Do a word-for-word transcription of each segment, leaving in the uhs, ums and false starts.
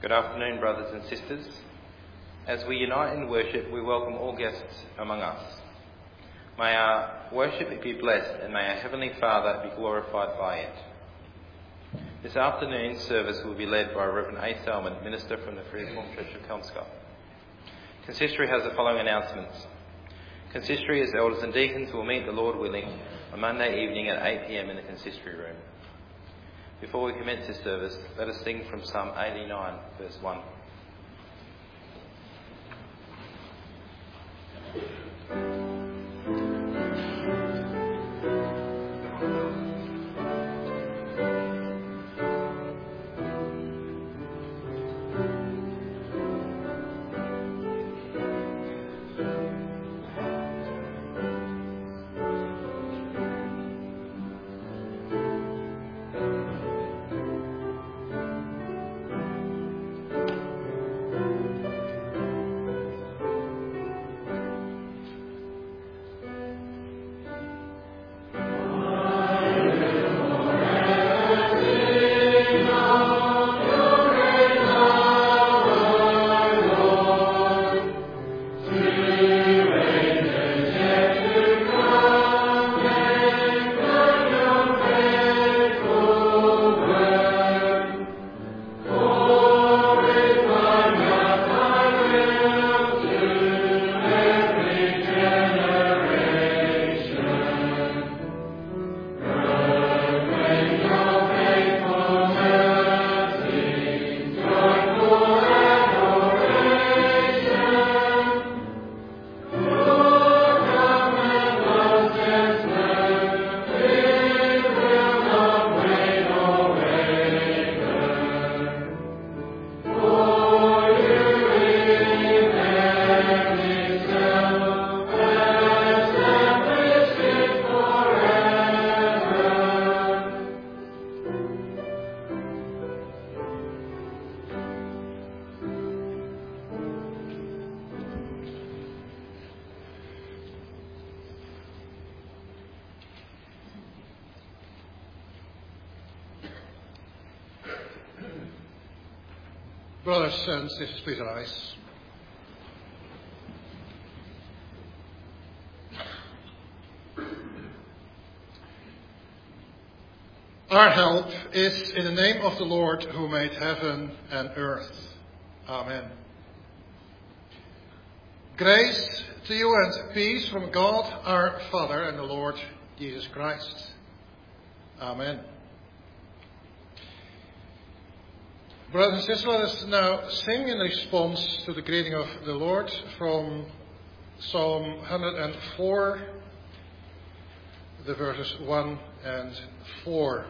Good afternoon, brothers and sisters. As we unite in worship, we welcome all guests among us. May our worship be blessed and may our Heavenly Father be glorified by it. This afternoon's service will be led by Reverend A. Salmon, minister from the Free Reformed Church of Kelmscott. Consistory has the following announcements. Consistory as elders and deacons will meet, the Lord willing, on Monday evening at eight p m in the consistory room. Before we commence this service, let us sing from Psalm eighty-nine, verse one. Brothers and sisters, please rise. Our help is in the name of the Lord who made heaven and earth. Amen. Grace to you and peace from God our Father and the Lord Jesus Christ. Amen. Brothers and sisters, let us now sing in response to the greeting of the Lord from Psalm one hundred four, the verses one and four.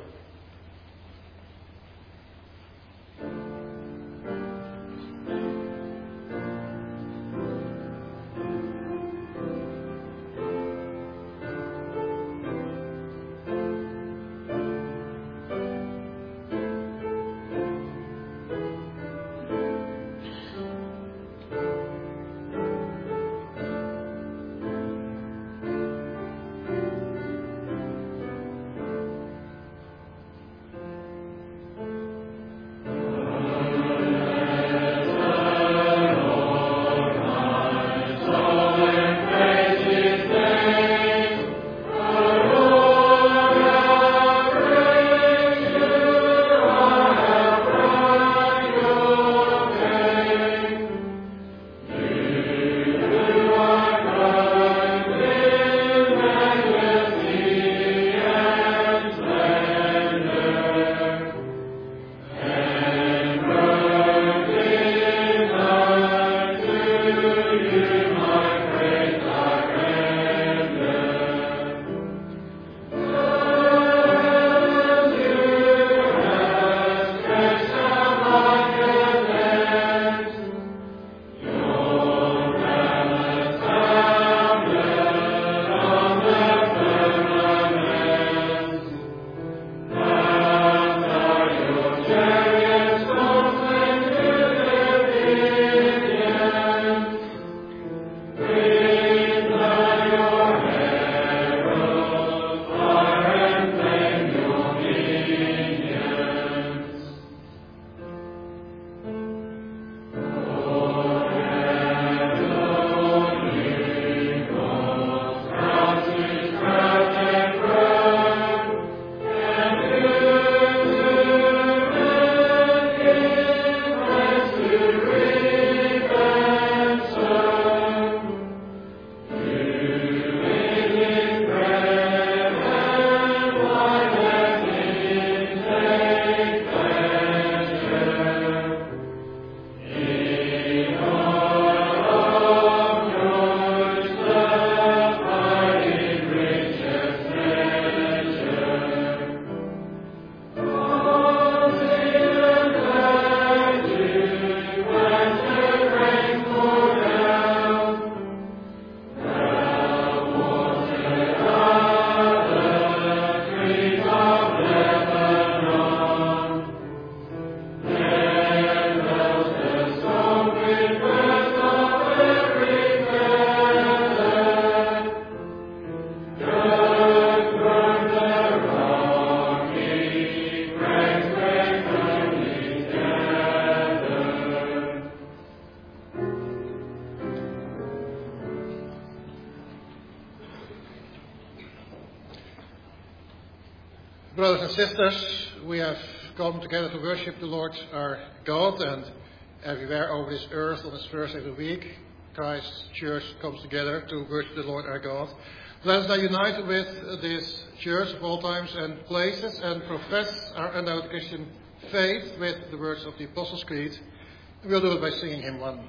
Brothers and sisters, we have come together to worship the Lord our God, and everywhere over this earth on this first day of the week, Christ's church comes together to worship the Lord our God. Let us now unite with this church of all times and places and profess our undoubted Christian faith with the words of the Apostles' Creed. We'll do it by singing hymn one.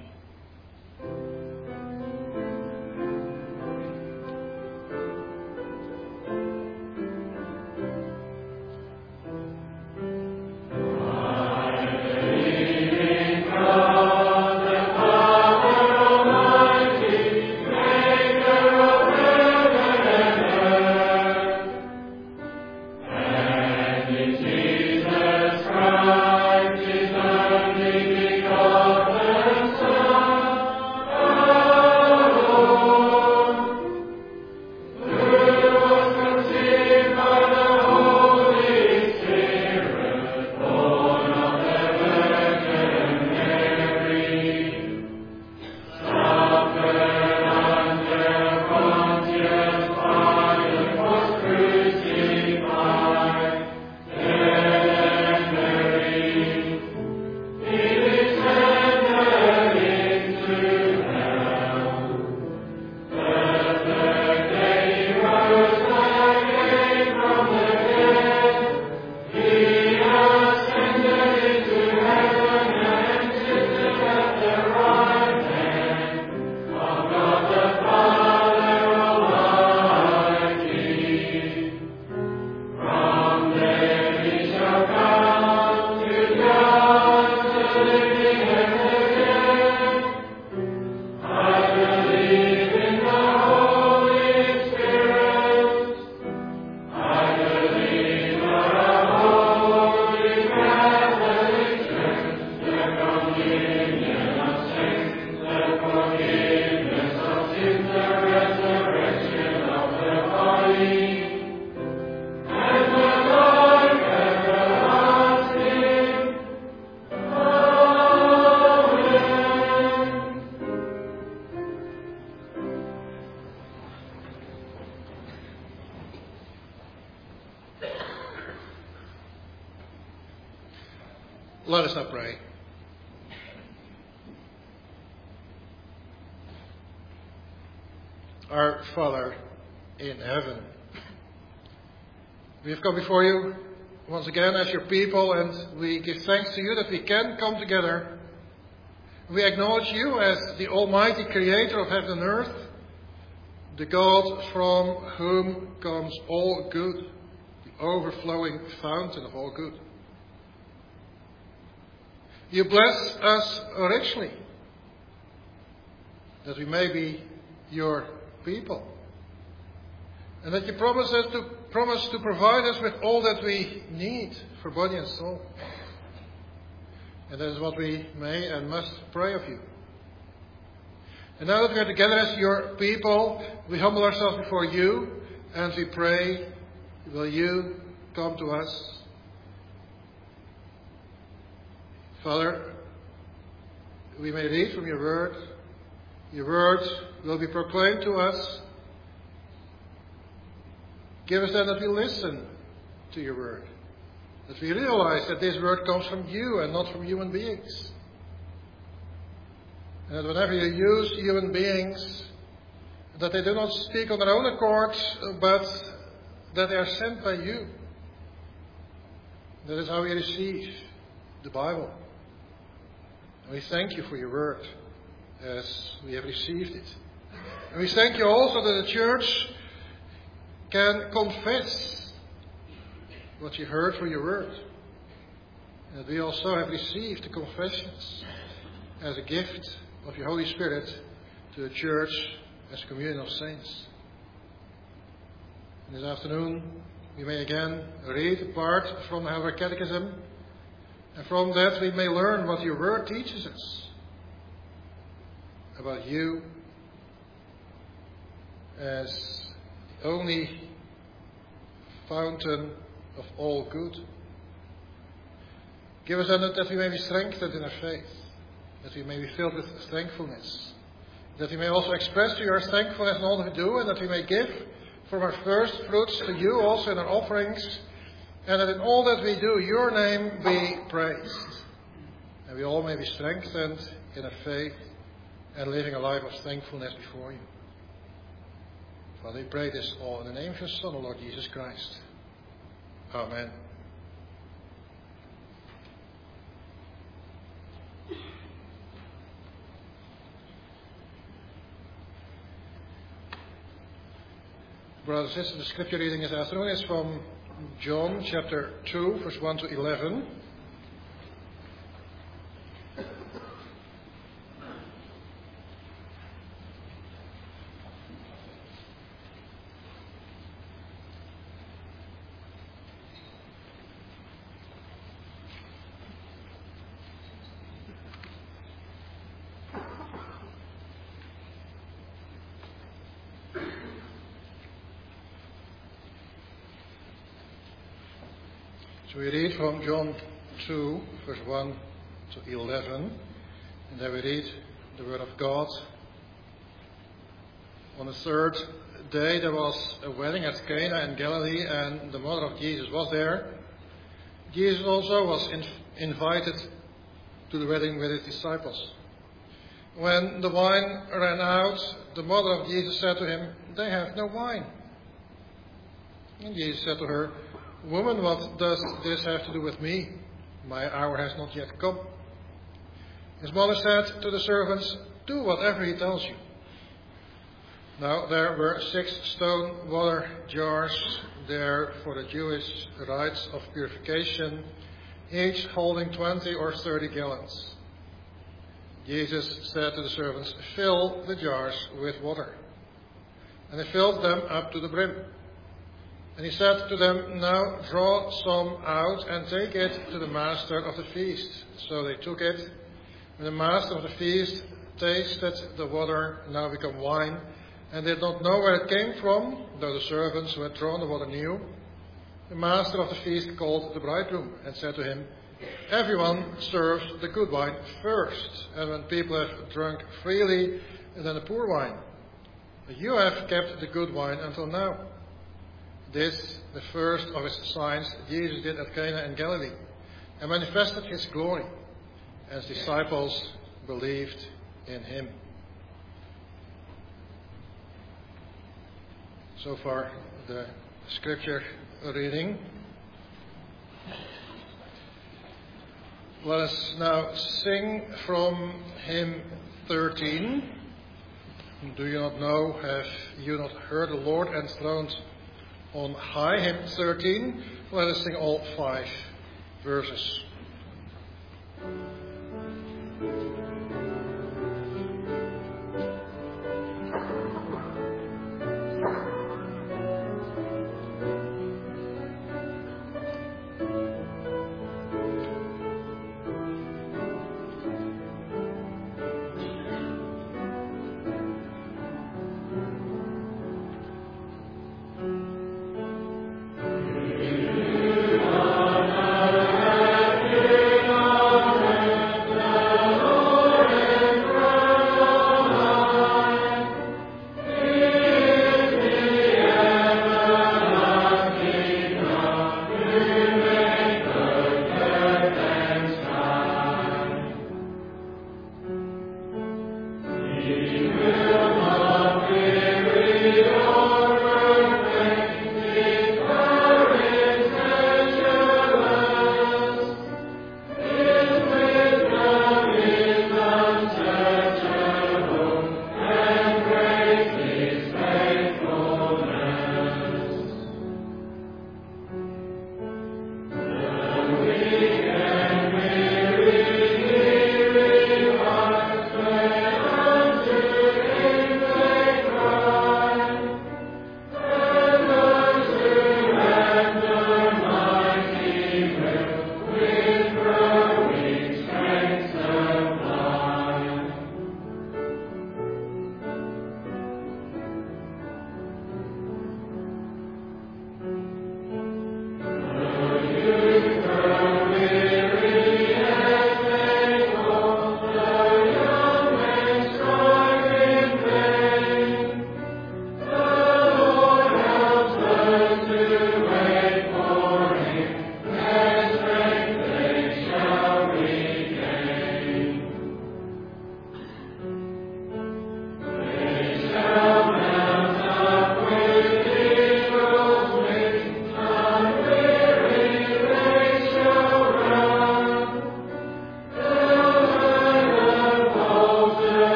Let us now pray. Our Father in heaven, we have come before you once again as your people, and we give thanks to you that we can come together. We acknowledge you as the Almighty Creator of heaven and earth, the God from whom comes all good, the overflowing fountain of all good. You bless us richly, that we may be your people, and that you promise us to promise to provide us with all that we need for body and soul. And that is what we may and must pray of you. And now that we are together as your people, we humble ourselves before you, and we pray, will you come to us? Father, we may read from your word. Your word will be proclaimed to us. Give us then that we listen to your word. That we realize that this word comes from you and not from human beings. And that whenever you use human beings, that they do not speak on their own accord, but that they are sent by you. That is how we receive the Bible. And we thank you for your word as we have received it. And we thank you also that the church can confess what you heard from your word. And that we also have received the confessions as a gift of your Holy Spirit to the church as a communion of saints. And this afternoon we may again read a part from the Heidelberg Catechism, and from that we may learn what your word teaches us about you as the only fountain of all good. Give us then that we may be strengthened in our faith, that we may be filled with thankfulness, that we may also express to you our thankfulness in all that we do, and that we may give from our first fruits to you also in our offerings, and that in all that we do, your name be praised, and we all may be strengthened in a faith and living a life of thankfulness before you. Father, we pray this all in the name of your Son, Lord Jesus Christ. Amen. Brothers and sisters, the scripture reading this afternoon is from John chapter two, verse one to eleven. So we read from John two, verse one to eleven, and there we read the word of God. On the third day there was a wedding at Cana in Galilee, and the mother of Jesus was there. Jesus also was in, invited to the wedding with his disciples. When the wine ran out, the mother of Jesus said to him, "They have no wine." And Jesus said to her, "Woman, what does this have to do with me? My hour has not yet come." His mother said to the servants, "Do whatever he tells you." Now there were six stone water jars there for the Jewish rites of purification, each holding twenty or thirty gallons. Jesus said to the servants, "Fill the jars with water." And they filled them up to the brim. And he said to them, "Now draw some out and take it to the master of the feast." So they took it. When the master of the feast tasted the water, now become wine, and did not know where it came from, though the servants who had drawn the water knew, the master of the feast called the bridegroom and said to him, "Everyone serves the good wine first, and when people have drunk freely, then the poor wine. But you have kept the good wine until now." This, the first of his signs, Jesus did at Cana in Galilee, and manifested his glory, and his disciples believed in him. So far, the scripture reading. Let us now sing from hymn thirteen. Do you not know, have you not heard the Lord enthroned on high? Hymn thirteen. Let us sing all five verses.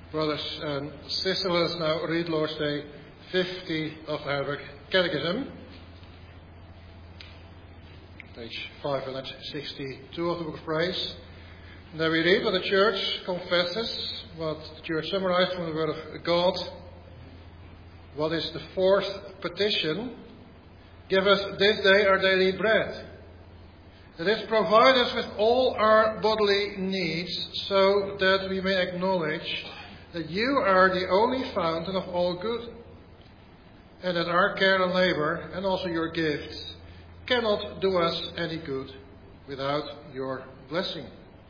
Brothers and sisters, let us now read Lord's Day fifty of Heidelberg Catechism, page five hundred sixty-two of the Book of Praise. And there we read what the Church confesses, what the Church summarized from the Word of God. What is the fourth petition? Give us this day our daily bread. That is, provide us with all our bodily needs, so that we may acknowledge that you are the only fountain of all good, and that our care and labor, and also your gifts, cannot do us any good without your blessing.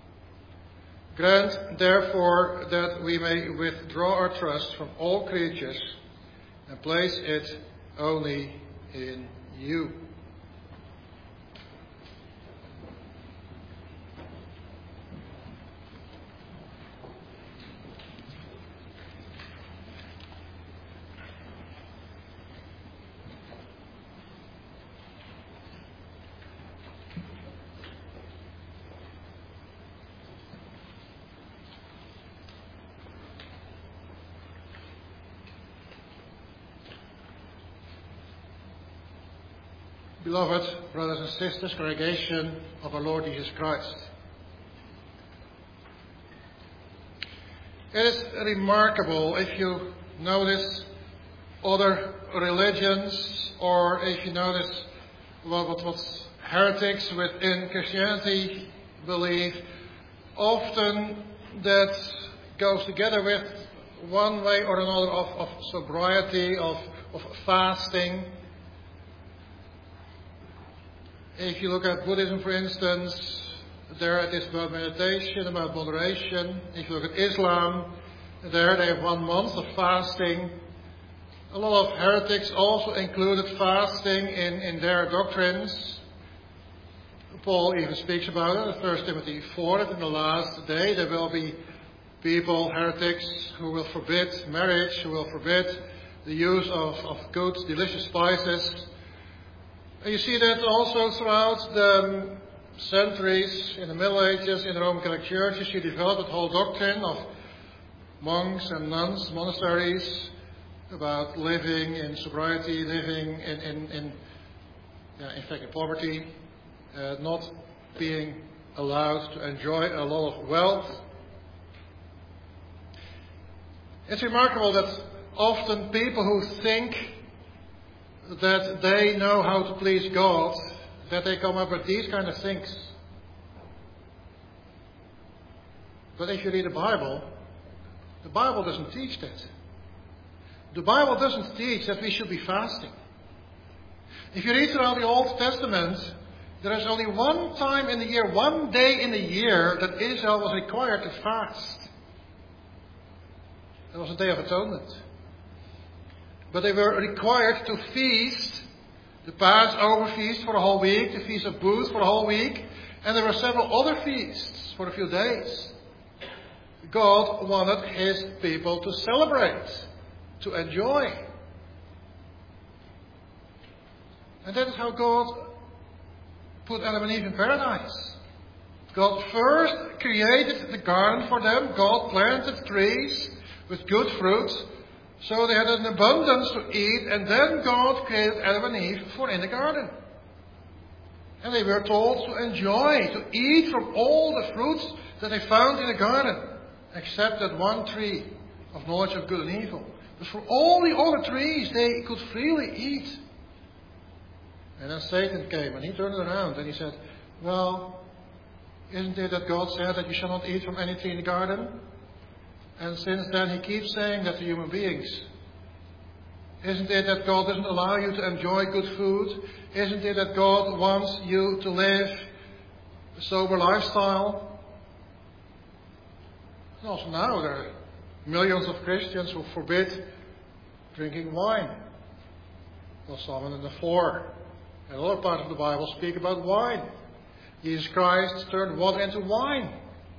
Grant, therefore, that we may withdraw our trust from all creatures and place it only in you. Beloved brothers and sisters, congregation of our Lord Jesus Christ. It is remarkable if you notice other religions, or if you notice what, what, what heretics within Christianity believe, often that goes together with one way or another of, of sobriety, of, of fasting. If you look at Buddhism, for instance, there it is about meditation, about moderation. If you look at Islam, there they have one month of fasting. A lot of heretics also included fasting in, in their doctrines. Paul even speaks about it in First Timothy four, that in the last day there will be people, heretics, who will forbid marriage, who will forbid the use of, of good, delicious spices. And you see that also throughout the centuries, in the Middle Ages, in the Roman Catholic Church, you see developed that whole doctrine of monks and nuns, monasteries, about living in sobriety, living in, in, in, yeah, in fact, in poverty, uh, not being allowed to enjoy a lot of wealth. It's remarkable that often people who think that they know how to please God, that they come up with these kind of things. But if you read the Bible, the Bible doesn't teach that. The Bible doesn't teach that we should be fasting. If you read throughout the Old Testament, there is only one time in the year, one day in the year, that Israel was required to fast. That was the Day of Atonement. But they were required to feast, the Passover feast for a whole week, the Feast of Booths for a whole week, and there were several other feasts for a few days. God wanted His people to celebrate, to enjoy. And that is how God put Adam and Eve in paradise. God first created the garden for them. God planted trees with good fruit, so they had an abundance to eat, and then God created Adam and Eve for in the garden. And they were told to enjoy, to eat from all the fruits that they found in the garden, except that one tree of knowledge of good and evil. But for all the other trees, they could freely eat. And then Satan came, and he turned it around, and he said, well, isn't it that God said that you shall not eat from any tree in the garden? And since then he keeps saying that to human beings. Isn't it that God doesn't allow you to enjoy good food? Isn't it that God wants you to live a sober lifestyle? And also now there are millions of Christians who forbid drinking wine. Well, Psalm one oh four and other parts of the Bible speak about wine. Jesus Christ turned water into wine.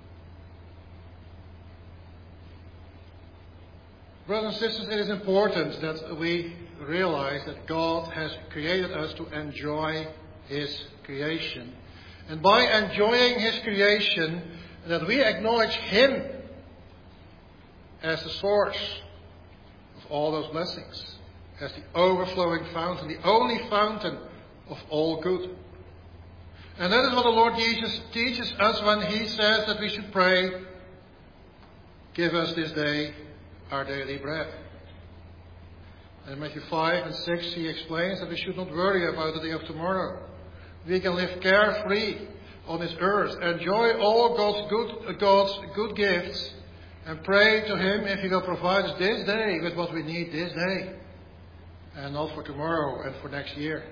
Brothers and sisters, it is important that we realize that God has created us to enjoy His creation. And by enjoying His creation, that we acknowledge Him as the source of all those blessings, as the overflowing fountain, the only fountain of all good. And that is what the Lord Jesus teaches us when He says that we should pray, "Give us this day our daily bread." And in Matthew five and six He explains that we should not worry about the day of tomorrow. We can live carefree on this earth, enjoy all God's good, God's good gifts, and pray to Him if He will provide us this day with what we need this day, and not for tomorrow and for next year.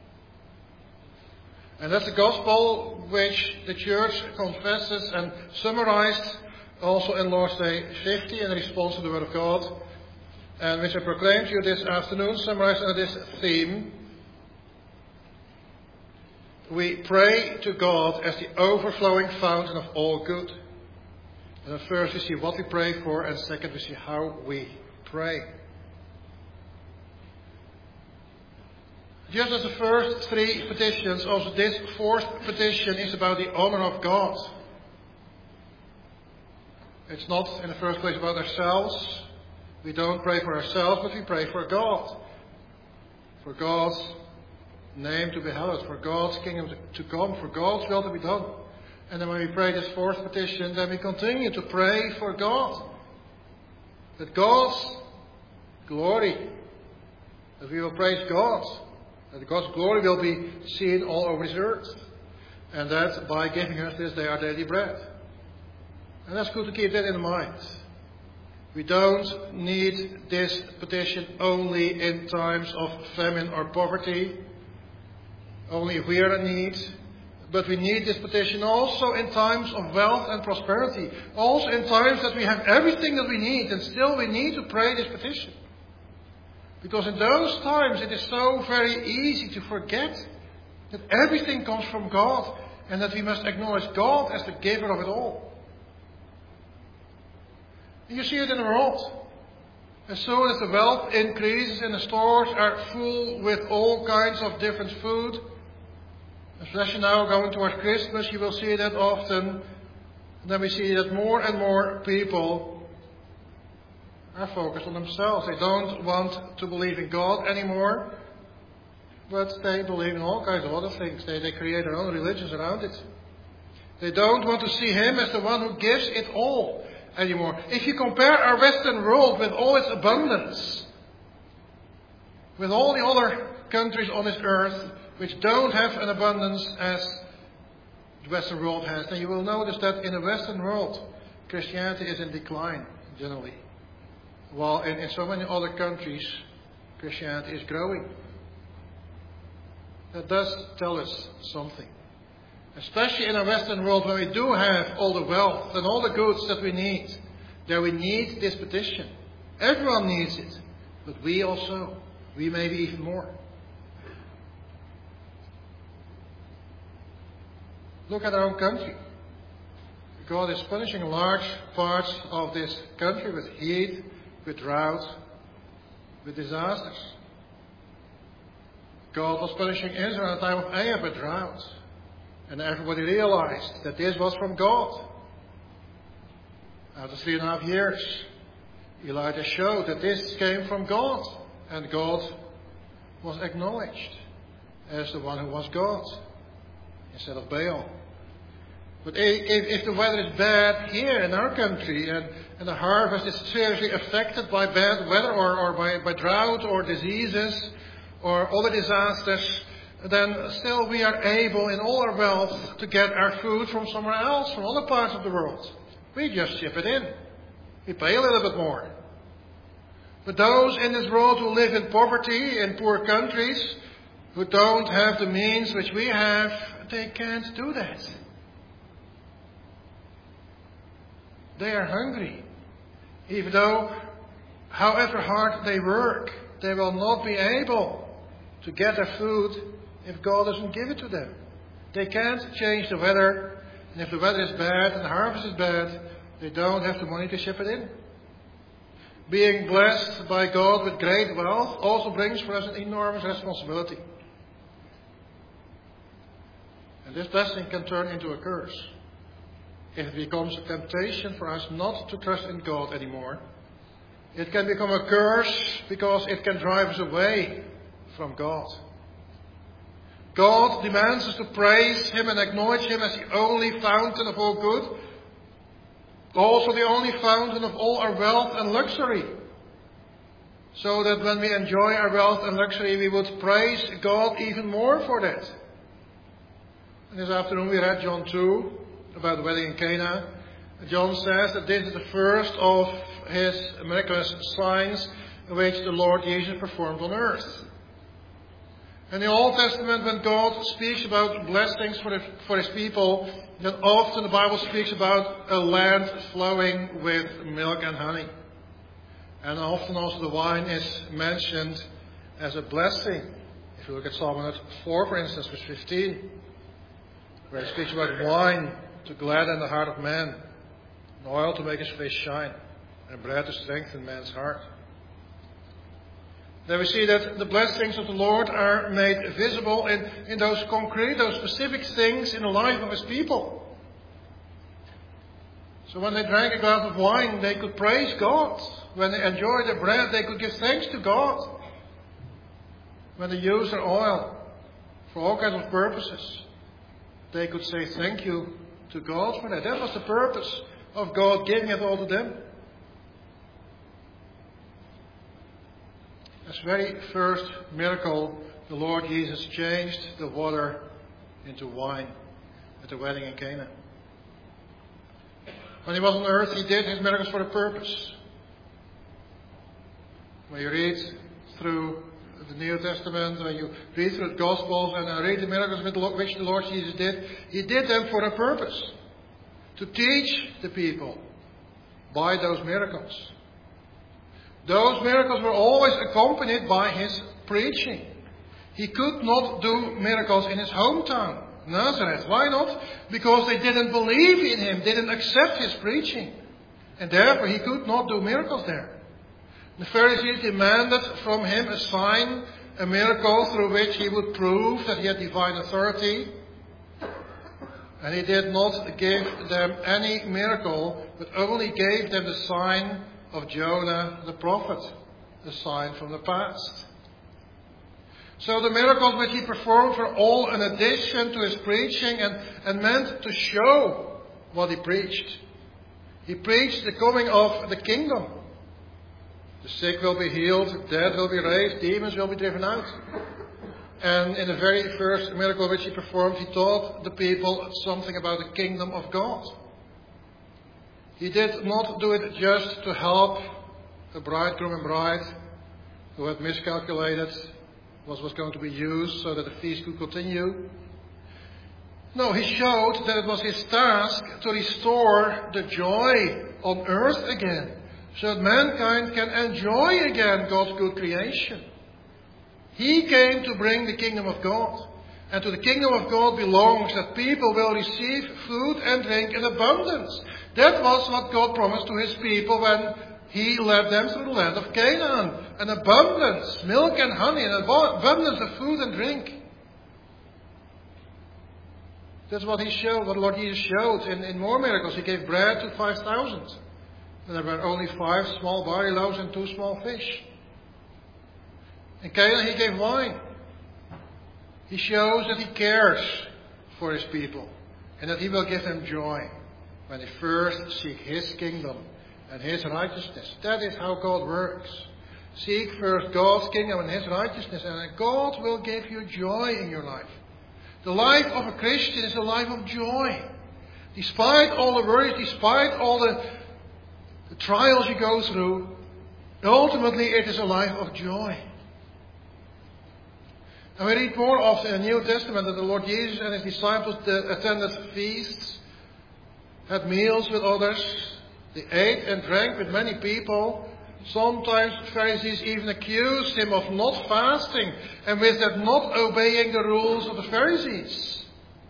And that's the gospel which the Church confesses and summarized also in Lord's Day fifty in response to the Word of God, and which I proclaim to you this afternoon, summarized under this theme. We pray to God as the overflowing fountain of all good. And first we see what we pray for, and second we see how we pray. Just as the first three petitions, also this fourth petition is about the honor of God. It's not in the first place about ourselves. We don't pray for ourselves, but we pray for God. For God's name to be hallowed, for God's kingdom to come, for God's will to be done. And then when we pray this fourth petition, then we continue to pray for God. That God's glory, that we will praise God, that God's glory will be seen all over this earth. And that by giving us this day our daily bread. And that's good to keep that in mind. We don't need this petition only in times of famine or poverty, only if we are in need, but we need this petition also in times of wealth and prosperity, also in times that we have everything that we need, and still we need to pray this petition. Because in those times it is so very easy to forget that everything comes from God, and that we must acknowledge God as the giver of it all. You see it in the world. As soon as the wealth increases and the stores are full with all kinds of different food, especially now going towards Christmas, you will see that often. And then we see that more and more people are focused on themselves. They don't want to believe in God anymore, but they believe in all kinds of other things. They, they create their own religions around it. They don't want to see Him as the one who gives it all anymore. If you compare our Western world with all its abundance, with all the other countries on this earth which don't have an abundance as the Western world has, then you will notice that in the Western world, Christianity is in decline, generally. While in, in so many other countries, Christianity is growing. That does tell us something. Especially in a Western world where we do have all the wealth and all the goods that we need, there we need this petition. Everyone needs it, but we also, we maybe even more. Look at our own country. God is punishing large parts of this country with heat, with drought, with disasters. God was punishing Israel at the time of Ahab with drought. And everybody realized that this was from God. After three and a half years, Elijah showed that this came from God. And God was acknowledged as the one who was God, instead of Baal. But if, if the weather is bad here in our country, and, and the harvest is seriously affected by bad weather, or, or by, by drought, or diseases, or other disasters, then still we are able in all our wealth to get our food from somewhere else, from other parts of the world. We just ship it in. We pay a little bit more. But those in this world who live in poverty, in poor countries, who don't have the means which we have, they can't do that. They are hungry. Even though, however hard they work, they will not be able to get their food if God doesn't give it to them. They can't change the weather, and if the weather is bad and the harvest is bad, they don't have the money to ship it in. Being blessed by God with great wealth also brings for us an enormous responsibility. And this blessing can turn into a curse if it becomes a temptation for us not to trust in God anymore, It can become a curse because it can drive us away from God. God demands us to praise Him and acknowledge Him as the only fountain of all good, also the only fountain of all our wealth and luxury. So that when we enjoy our wealth and luxury, we would praise God even more for that. And this afternoon we read John two about the wedding in Cana. John says that this is the first of His miraculous signs which the Lord Jesus performed on earth. In the Old Testament, when God speaks about blessings for, the, for His people, then often the Bible speaks about a land flowing with milk and honey. And often also the wine is mentioned as a blessing. If you look at Psalm one oh four, for instance, verse fifteen, where it speaks about wine to gladden the heart of man, and oil to make his face shine, and bread to strengthen man's heart. There we see that the blessings of the Lord are made visible in, in those concrete, those specific things in the life of His people. So when they drank a glass of wine, they could praise God. When they enjoyed the bread, they could give thanks to God. When they used their oil for all kinds of purposes, they could say thank you to God for that. That was the purpose of God giving it all to them. As very first miracle, the Lord Jesus changed the water into wine at the wedding in Cana. When He was on earth, He did His miracles for a purpose. When you read through the New Testament, when you read through the Gospels and read the miracles which the Lord Jesus did, He did them for a purpose. To teach the people by those miracles. Those miracles were always accompanied by His preaching. He could not do miracles in His hometown, Nazareth. Why not? Because they didn't believe in Him, didn't accept His preaching. And therefore He could not do miracles there. The Pharisees demanded from Him a sign, a miracle through which He would prove that He had divine authority. And He did not give them any miracle, but only gave them the sign of Jonah the prophet, the sign from the past. So the miracles which He performed were all an addition to His preaching and, and meant to show what He preached. He preached the coming of the kingdom. The sick will be healed, the dead will be raised, demons will be driven out. And in the very first miracle which He performed, He taught the people something about the kingdom of God. He did not do it just to help a bridegroom and bride who had miscalculated what was going to be used so that the feast could continue. No, He showed that it was His task to restore the joy on earth again, so that mankind can enjoy again God's good creation. He came to bring the kingdom of God. And to the kingdom of God belongs that people will receive food and drink in abundance. That was what God promised to His people when He led them through the land of Canaan. An abundance, milk and honey, an abundance of food and drink. That's what He showed, what Lord Jesus showed in, in more miracles. He gave bread to five thousand. And there were only five small barley loaves and two small fish. In Canaan He gave wine. He shows that He cares for His people and that He will give them joy when they first seek His kingdom and His righteousness. That is how God works. Seek first God's kingdom and His righteousness, and God will give you joy in your life. The life of a Christian is a life of joy. Despite all the worries, despite all the, the trials you go through, ultimately it is a life of joy. And we read more often in the New Testament that the Lord Jesus and His disciples attended feasts, had meals with others, they ate and drank with many people. Sometimes Pharisees even accused Him of not fasting, and with that not obeying the rules of the Pharisees.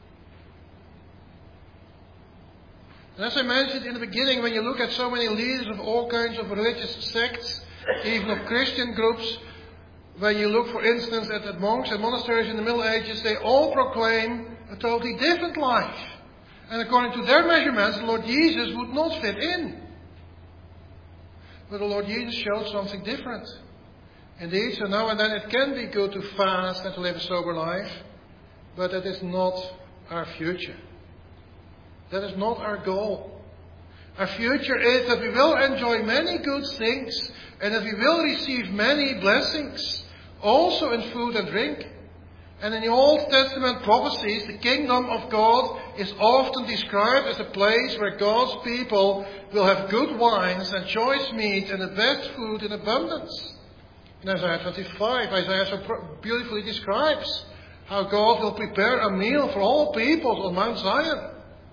And as I mentioned in the beginning, when you look at so many leaders of all kinds of religious sects, even of Christian groups, when you look, for instance, at the monks and monasteries in the Middle Ages, they all proclaim a totally different life. And according to their measurements, the Lord Jesus would not fit in. But the Lord Jesus showed something different. Indeed, so now and then it can be good to fast and to live a sober life, but that is not our future. That is not our goal. Our future is that we will enjoy many good things and that we will receive many blessings, also in food and drink. And in the Old Testament prophecies, the kingdom of God is often described as a place where God's people will have good wines and choice meat and the best food in abundance. In Isaiah twenty-five, Isaiah so beautifully describes how God will prepare a meal for all peoples on Mount Zion.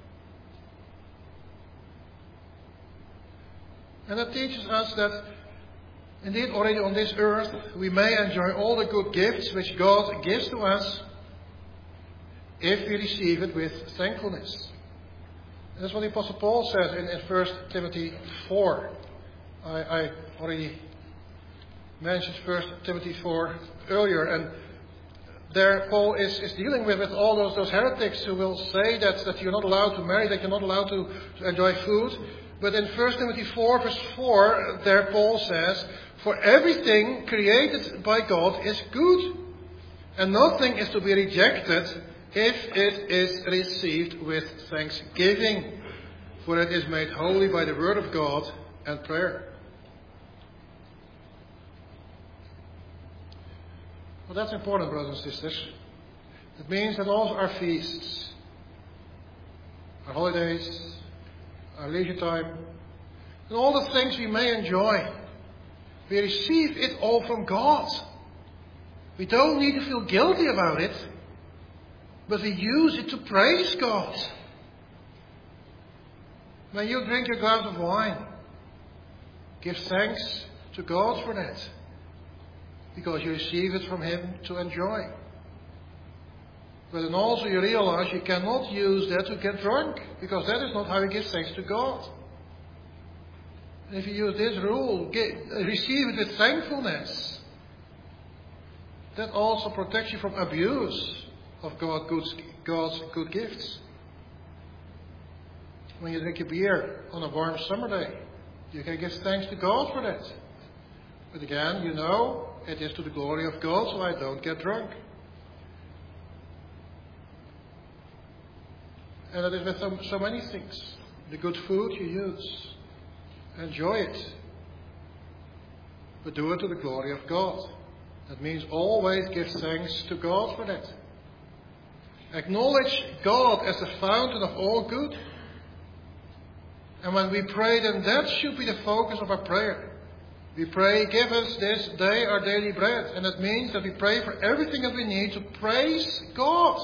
And that teaches us that indeed already on this earth we may enjoy all the good gifts which God gives to us if we receive it with thankfulness. And that's what the Apostle Paul says in, in First Timothy four. I, I already mentioned First Timothy four earlier, and there Paul is, is dealing with, with all those, those heretics who will say that, that you're not allowed to marry, that you're not allowed to, to enjoy food. But in First Timothy four verse four, there Paul says, "For everything created by God is good, and nothing is to be rejected if it is received with thanksgiving, for it is made holy by the word of God and prayer." Well, that's important, brothers and sisters. It means that also our feasts, our holidays, our leisure time, and all the things we may enjoy, we receive it all from God. We don't need to feel guilty about it, but we use it to praise God. When you drink your glass of wine, give thanks to God for that, because you receive it from Him to enjoy. But then also you realize you cannot use that to get drunk, because that is not how you give thanks to God. And if you use this rule, get, receive it with thankfulness, that also protects you from abuse of God, good, God's good gifts. When you drink a beer on a warm summer day, you can give thanks to God for that. But again, you know, it is to the glory of God, so I don't get drunk. And that is with so, so many things. The good food you use, enjoy it, but do it to the glory of God. That means always give thanks to God for that. Acknowledge God as the fountain of all good. And when we pray, then that should be the focus of our prayer. We pray, "Give us this day our daily bread." And that means that we pray for everything that we need to praise God.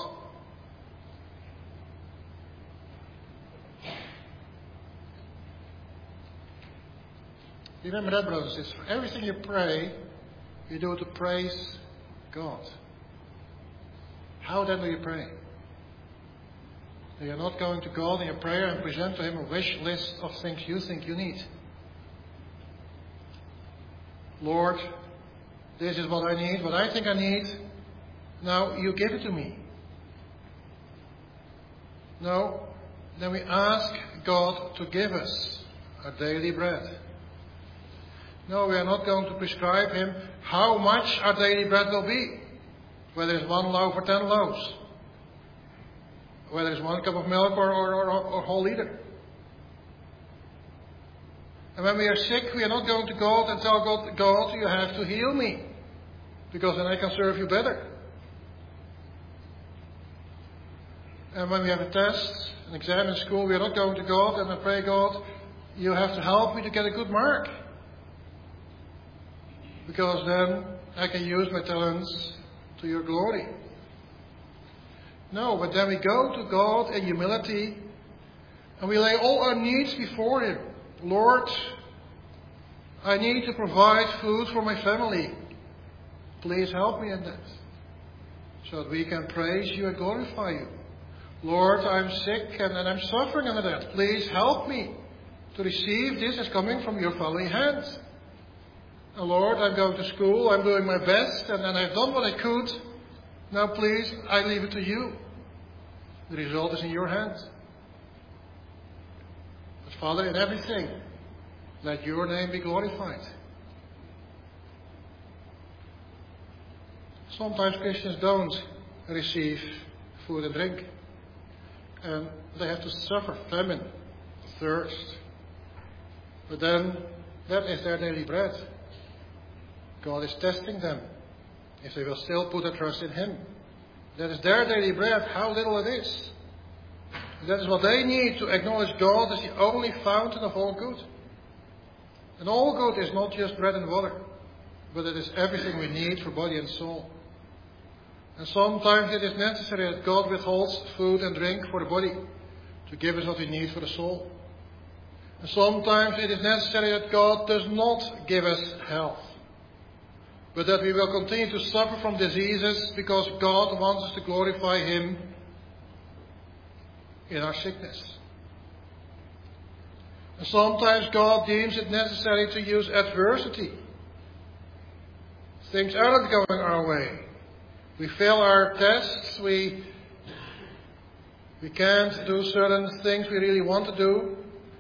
Remember that, brothers and sisters. For everything you pray, you do it to praise God. How then do you pray? You are not going to God in your prayer and present to Him a wish list of things you think you need. "Lord, this is what I need, what I think I need. Now you give it to me." No, then we ask God to give us our daily bread. No, we are not going to prescribe Him how much our daily bread will be. Whether it's one loaf or ten loaves. Whether it's one cup of milk or, or, or, or whole liter. And when we are sick, we are not going to God and tell God, "God, you have to heal me, because then I can serve you better." And when we have a test, an exam in school, we are not going to God and pray, "God, you have to help me to get a good mark, because then I can use my talents to your glory." No, but then we go to God in humility and we lay all our needs before Him. "Lord, I need to provide food for my family. Please help me in that, so that we can praise you and glorify you. Lord, I'm sick and, and I'm suffering under that. Please help me to receive this as coming from your following hand. And Lord, I'm going to school, I'm doing my best, and, and I've done what I could. Now please, I leave it to you. The result is in your hands." But Father, in everything, let your name be glorified. Sometimes Christians don't receive food and drink, and they have to suffer famine, thirst. But then, that is their daily bread. God is testing them, if they will still put their trust in Him. That is their daily bread, how little it is. That is what they need to acknowledge God as the only fountain of all good. And all good is not just bread and water, but it is everything we need for body and soul. And sometimes it is necessary that God withholds food and drink for the body to give us what we need for the soul. And sometimes it is necessary that God does not give us health, but that we will continue to suffer from diseases because God wants us to glorify Him in our sickness. And sometimes God deems it necessary to use adversity. Things aren't going our way. We fail our tests, we, we can't do certain things we really want to do,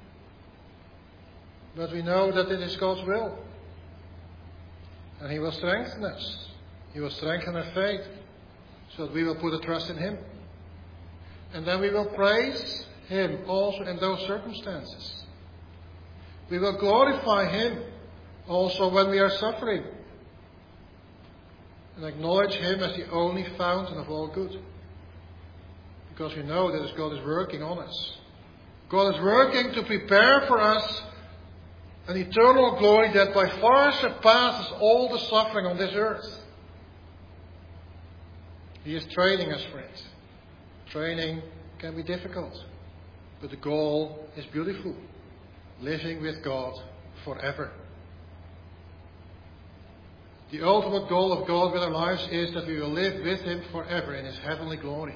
but we know that it is God's will. And He will strengthen us. He will strengthen our faith, so that we will put a trust in Him. And then we will praise Him also in those circumstances. We will glorify Him also when we are suffering, and acknowledge Him as the only fountain of all good. Because we know that God is working on us. God is working to prepare for us an eternal glory that by far surpasses all the suffering on this earth. He is training us for it. Training can be difficult, but the goal is beautiful. Living with God forever. The ultimate goal of God with our lives is that we will live with Him forever in His heavenly glory.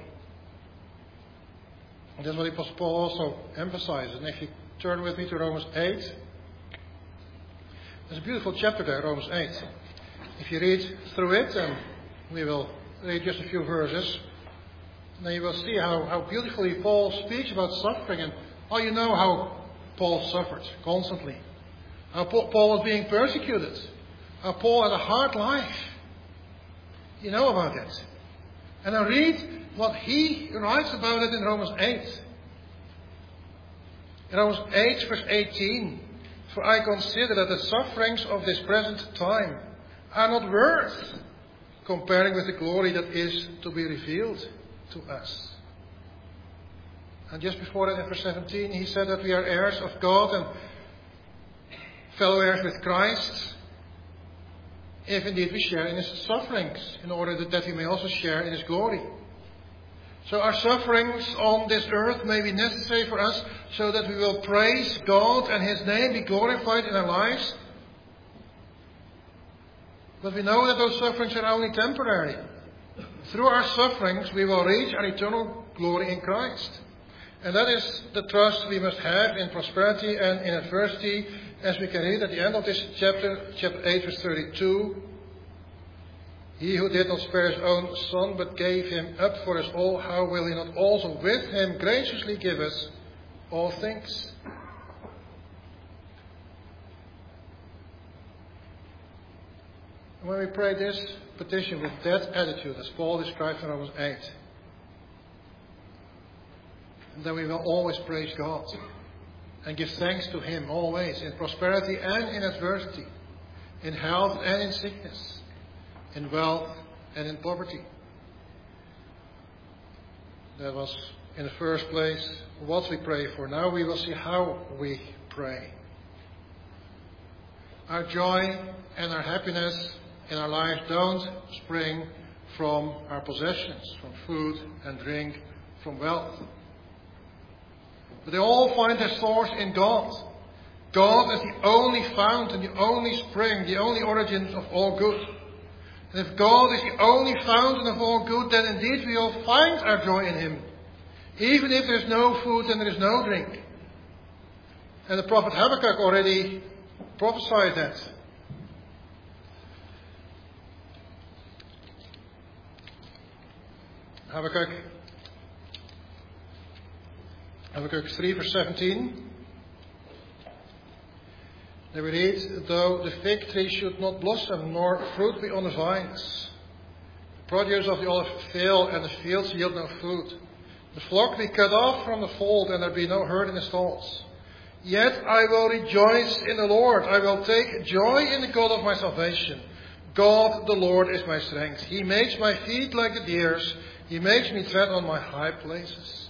And that's what Apostle Paul also emphasizes. And if you turn with me to Romans eight, there's a beautiful chapter there, Romans eight. If you read through it, and we will read just a few verses, then you will see how, how beautifully Paul speaks about suffering, and oh, you know how Paul suffered constantly. How Paul was being persecuted. How Paul had a hard life. You know about it. And I read what he writes about it in Romans eight. In Romans eight, verse eighteen. For I consider that the sufferings of this present time are not worth comparing with the glory that is to be revealed to us. And just before that, in verse seventeen, he said that we are heirs of God and fellow heirs with Christ, if indeed we share in His sufferings, in order that, that we may also share in His glory. So our sufferings on this earth may be necessary for us so that we will praise God and His name be glorified in our lives. But we know that those sufferings are only temporary. Through our sufferings we will reach our eternal glory in Christ. And that is the trust we must have in prosperity and in adversity, as we can read at the end of this chapter, chapter eight, verse thirty-two. He who did not spare His own Son, but gave Him up for us all, how will He not also with Him graciously give us all things? And when we pray this petition with that attitude, as Paul describes in Romans eight, then we will always praise God and give thanks to Him always, in prosperity and in adversity, in health and in sickness, in wealth and in poverty. That was, in the first place, what we pray for. Now we will see how we pray. Our joy and our happiness in our lives don't spring from our possessions, from food and drink, from wealth. But they all find their source in God. God is the only fountain, the only spring, the only origin of all good. And if God is the only fountain of all good, then indeed we will find our joy in Him. Even if there is no food and there is no drink. And the prophet Habakkuk already prophesied that. Habakkuk, Habakkuk three, verse seventeen. Then we read, though the fig tree should not blossom, nor fruit be on the vines. The produce of the olive fail, and the fields yield no fruit. The flock be cut off from the fold, and there be no herd in the stalls. Yet I will rejoice in the Lord. I will take joy in the God of my salvation. God, the Lord, is my strength. He makes my feet like the deer's. He makes me tread on my high places.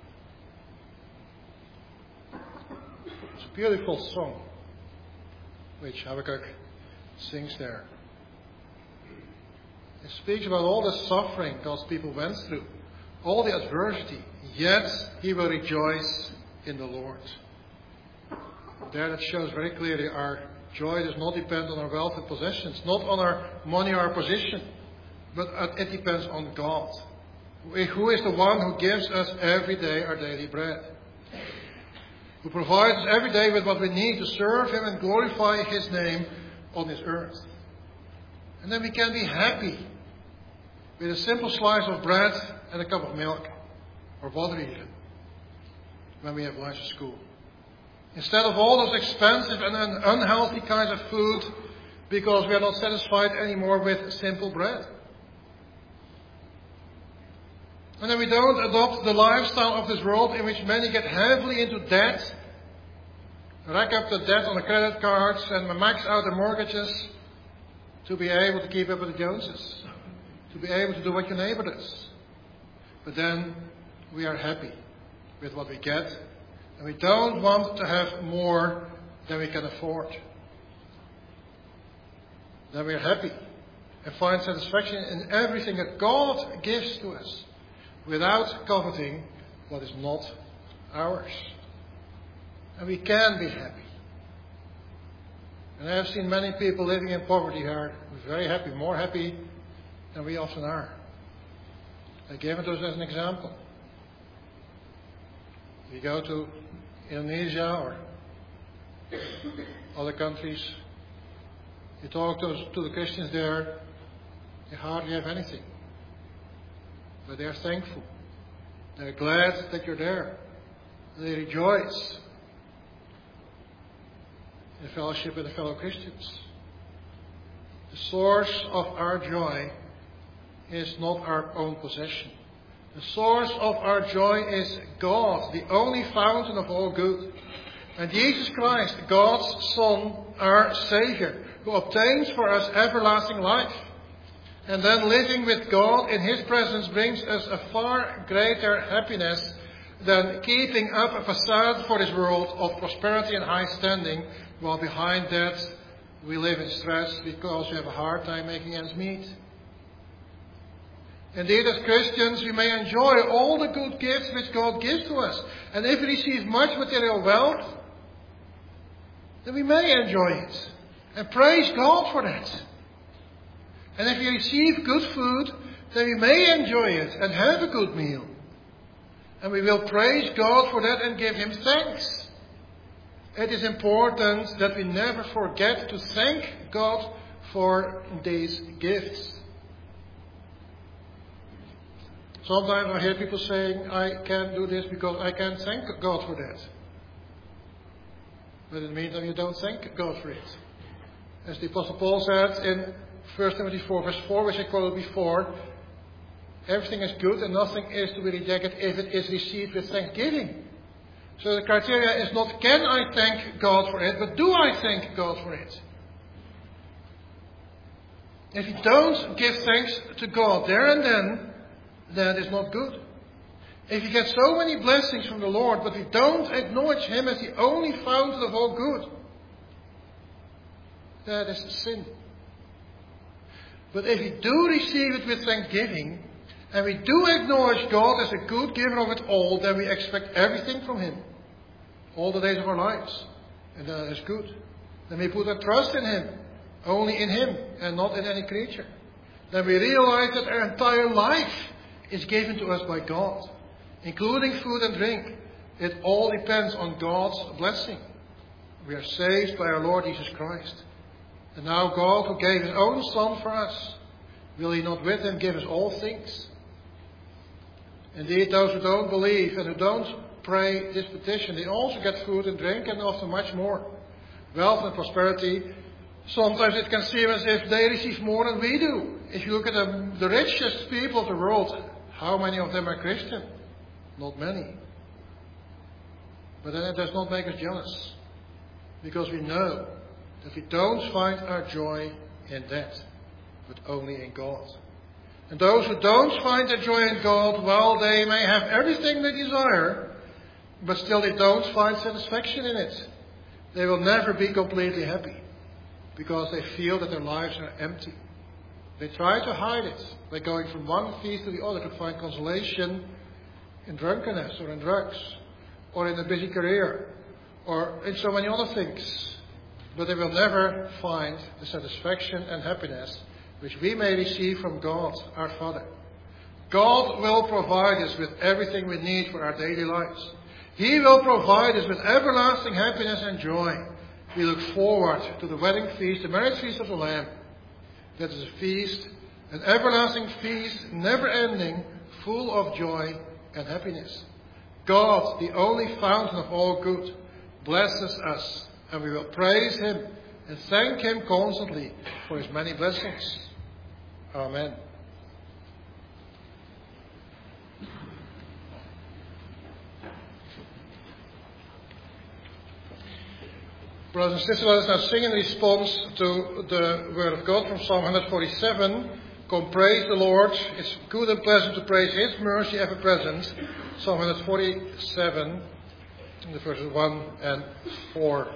It's a beautiful song which Habakkuk sings there. It speaks about all the suffering God's people went through, all the adversity, yet he will rejoice in the Lord. There that shows very clearly our joy does not depend on our wealth and possessions, not on our money or our position, but it depends on God, who is the one who gives us every day our daily bread, who provides us every day with what we need to serve Him and glorify His name on this earth. And then we can be happy with a simple slice of bread and a cup of milk, or water even, when we have lunch at school. Instead of all those expensive and unhealthy kinds of food, because we are not satisfied anymore with simple bread. And then we don't adopt the lifestyle of this world in which many get heavily into debt, rack up the debt on the credit cards and max out the mortgages to be able to keep up with the Joneses, to be able to do what your neighbor does. But then we are happy with what we get, and we don't want to have more than we can afford. Then we are happy and find satisfaction in everything that God gives to us, without coveting what is not ours. And we can be happy. And I have seen many people living in poverty who are very happy, more happy than we often are. I gave it to us as an example. You go to Indonesia or other countries, you talk to, to the Christians there, they hardly have anything. But they are thankful. They're glad that you're there. They rejoice in fellowship with the fellow Christians. The source of our joy is not our own possession. The source of our joy is God, the only fountain of all good. And Jesus Christ, God's Son, our Savior, who obtains for us everlasting life. And then living with God in His presence brings us a far greater happiness than keeping up a facade for this world of prosperity and high standing, while behind that we live in stress because we have a hard time making ends meet. Indeed, as Christians, we may enjoy all the good gifts which God gives to us. And if we receive much material wealth, then we may enjoy it. And praise God for that. And if we receive good food, then we may enjoy it and have a good meal. And we will praise God for that and give Him thanks. It is important that we never forget to thank God for these gifts. Sometimes I hear people saying, I can't do this because I can't thank God for that. But in the meantime, you don't thank God for it. As the Apostle Paul said in First Timothy four, verse four, which I quoted before, everything is good and nothing is to be rejected if it is received with thanksgiving. So the criteria is not, can I thank God for it, but do I thank God for it? If you don't give thanks to God there and then, that is not good. If you get so many blessings from the Lord, but we don't acknowledge Him as the only fountain of all good, that is sin. But if we do receive it with thanksgiving, and we do acknowledge God as a good giver of it all, then we expect everything from Him, all the days of our lives. And that is good. Then we put our trust in Him, only in Him, and not in any creature. Then we realize that our entire life is given to us by God, including food and drink. It all depends on God's blessing. We are saved by our Lord Jesus Christ. And now God, who gave His own Son for us, will He not with Him give us all things? Indeed, those who don't believe and who don't pray this petition, they also get food and drink and often much more. wealth and prosperity, sometimes it can seem as if they receive more than we do. If you look at the, the richest people of the world, how many of them are Christian? Not many. But then it does not make us jealous. Because we know that we don't find our joy in that, but only in God. And those who don't find their joy in God, well, they may have everything they desire, but still they don't find satisfaction in it. They will never be completely happy, because they feel that their lives are empty. They try to hide it by going from one feast to the other to find consolation in drunkenness or in drugs or in a busy career or in so many other things. But they will never find the satisfaction and happiness which we may receive from God, our Father. God will provide us with everything we need for our daily lives. He will provide us with everlasting happiness and joy. We look forward to the wedding feast, the marriage feast of the Lamb. That is a feast, an everlasting feast, never ending, full of joy and happiness. God, the only fountain of all good, blesses us, and we will praise Him and thank Him constantly for His many blessings. Amen. Brothers and sisters, let us now sing in response to the word of God from Psalm one forty-seven. Come, praise the Lord. It's good and pleasant to praise His mercy ever present. Psalm one forty-seven, in the verses one and four.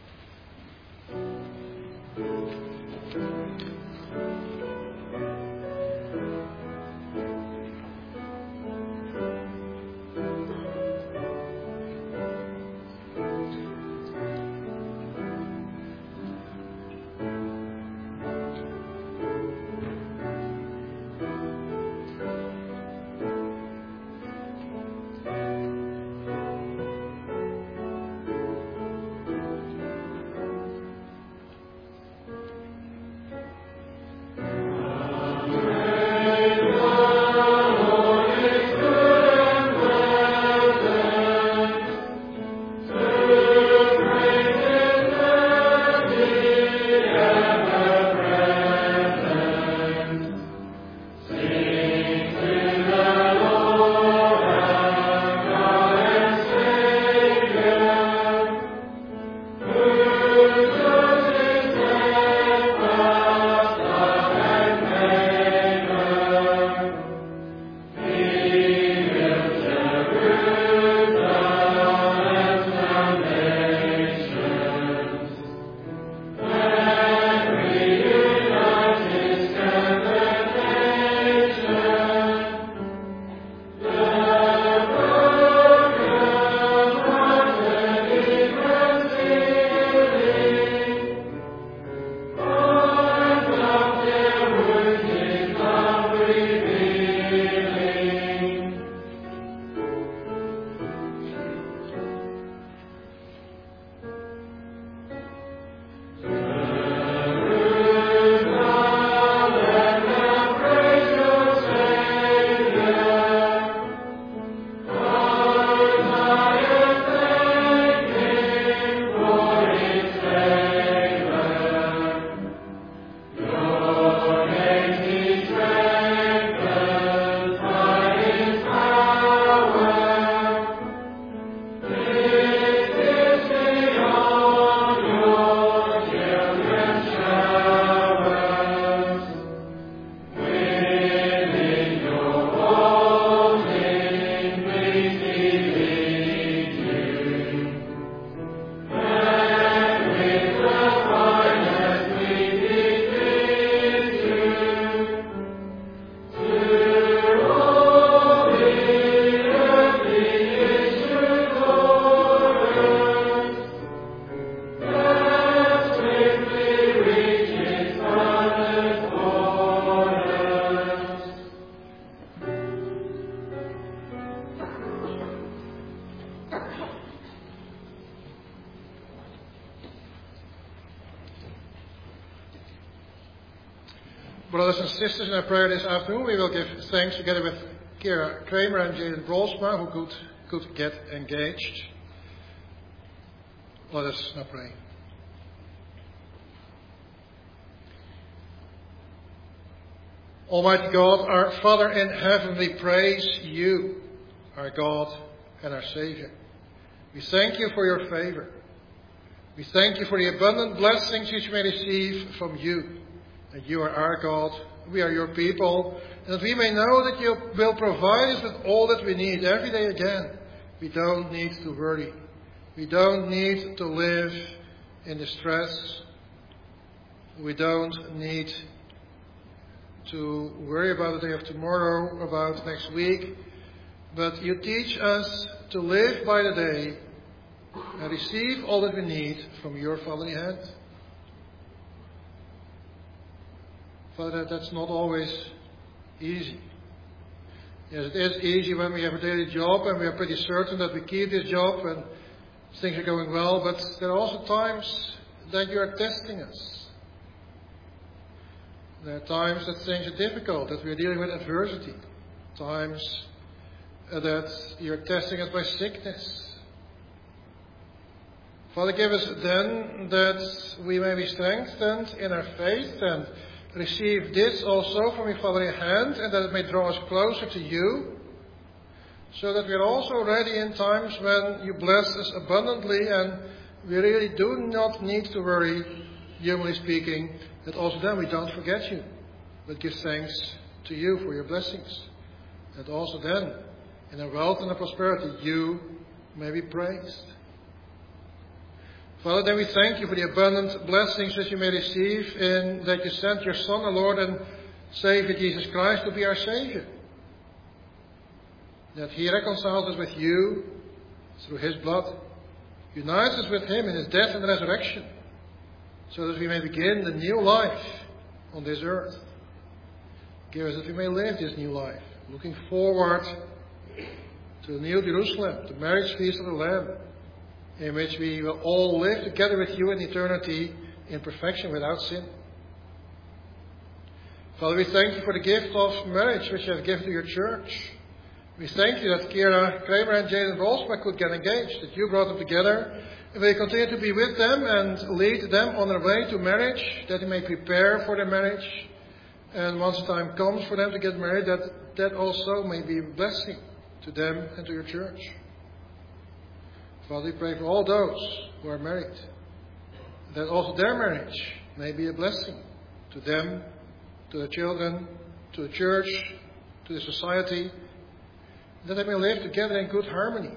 Brothers and sisters, in our prayer this afternoon, we will give thanks together with Kira Kramer and Jaden Brolsma, who could, could get engaged. Let us now pray. Almighty God, our Father in heaven, we praise you, our God and our Saviour. We thank you for your favour. We thank you for the abundant blessings which we may receive from you. That you are our God, we are your people, and that we may know that you will provide us with all that we need every day again. We don't need to worry. We don't need to live in distress. We don't need to worry about the day of tomorrow, about next week. But you teach us to live by the day and receive all that we need from your fatherly hand. Father, that's not always easy. Yes, it is easy when we have a daily job and we are pretty certain that we keep this job and things are going well, but there are also times that you are testing us. There are times that things are difficult, that we are dealing with adversity. Times that you're testing us by sickness. Father, give us then that we may be strengthened in our faith and receive this also from your fatherly hand, and that it may draw us closer to you, so that we are also ready in times when you bless us abundantly and we really do not need to worry, humanly speaking, that also then we don't forget you, but give thanks to you for your blessings. That also then, in our wealth and our prosperity, you may be praised. Father, then we thank you for the abundant blessings that you may receive in that you sent your Son, our Lord and Savior Jesus Christ, to be our Savior. That he reconciles us with you through his blood, unites us with him in his death and resurrection, so that we may begin the new life on this earth. Give us that we may live this new life, looking forward to the new Jerusalem, the marriage feast of the Lamb, in which we will all live together with you in eternity in perfection without sin. Father, we thank you for the gift of marriage which you have given to your church. We thank you that Kira Kramer and Jaden Rolsma could get engaged, that you brought them together, and we continue to be with them and lead them on their way to marriage, that they may prepare for their marriage, and once the time comes for them to get married, that that also may be a blessing to them and to your church. Father, we pray for all those who are married, that also their marriage may be a blessing to them, to their children, to the church, to the society, that they may live together in good harmony.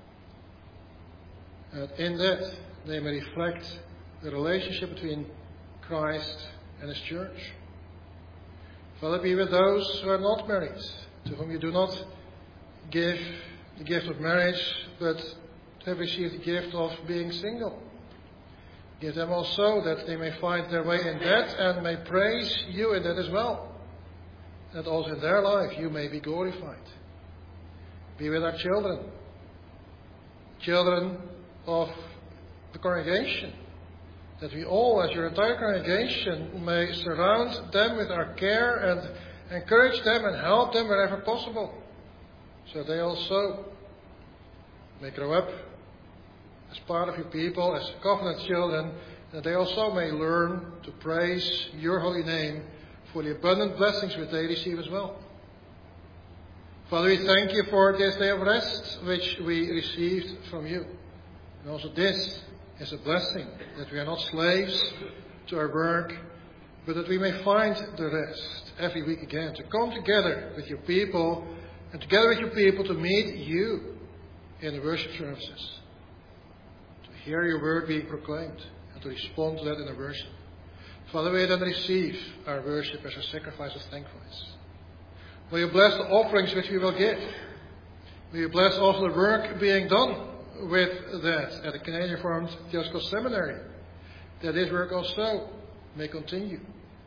And in that, they may reflect the relationship between Christ and his church. Father, be with those who are not married, to whom you do not give the gift of marriage, but have received the gift of being single. Give them also that they may find their way in that and may praise you in that as well. That also in their life you may be glorified. Be with our children, children of the congregation, that we all, as your entire congregation, may surround them with our care and encourage them and help them wherever possible, so they also may grow up as part of your people, as covenant children, that they also may learn to praise your holy name for the abundant blessings which they receive as well. Father, we thank you for this day of rest which we received from you. And also this is a blessing, that we are not slaves to our work, but that we may find the rest every week again, to come together with your people, and together with your people to meet you in the worship services, to hear your word being proclaimed, and to respond to that in the worship. Father, may then receive our worship as a sacrifice of thankfulness. May you bless the offerings which we will give. May you bless also the work being done with that at the Canadian Reformed Theological Seminary, that this work also may continue.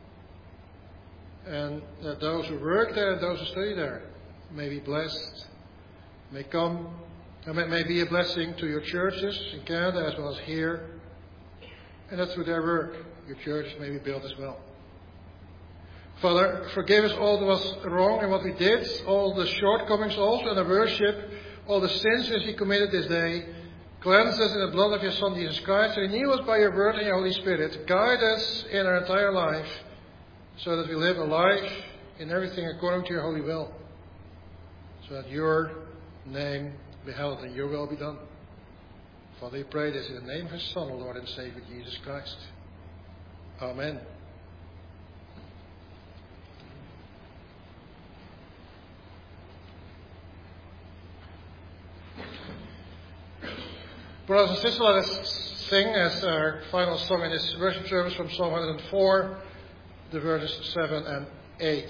And that those who work there and those who study there may be blessed, may come, and may be a blessing to your churches in Canada as well as here, and that through their work your churches may be built as well. Father, forgive us all that was wrong in what we did, all the shortcomings also in the worship, all the sins which we committed this day. Cleanse us in the blood of your Son Jesus Christ. Renew us by your word and your Holy Spirit. Guide us in our entire life, so that we live a life in everything according to your holy will, so that your name be held and your will be done. Father, we pray this in the name of his Son, our Lord and Savior, Jesus Christ. Amen. Brothers and sisters, let us sing as our final song in this worship service from Psalm one hundred four, the verses seven and eight.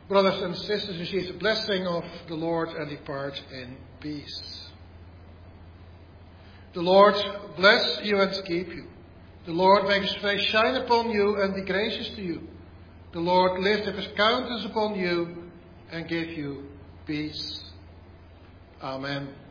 Brothers and sisters, receive the blessing of the Lord and depart in peace. The Lord bless you and keep you. The Lord make his face shine upon you and be gracious to you. The Lord lift up his countenance upon you and give you peace. Amen.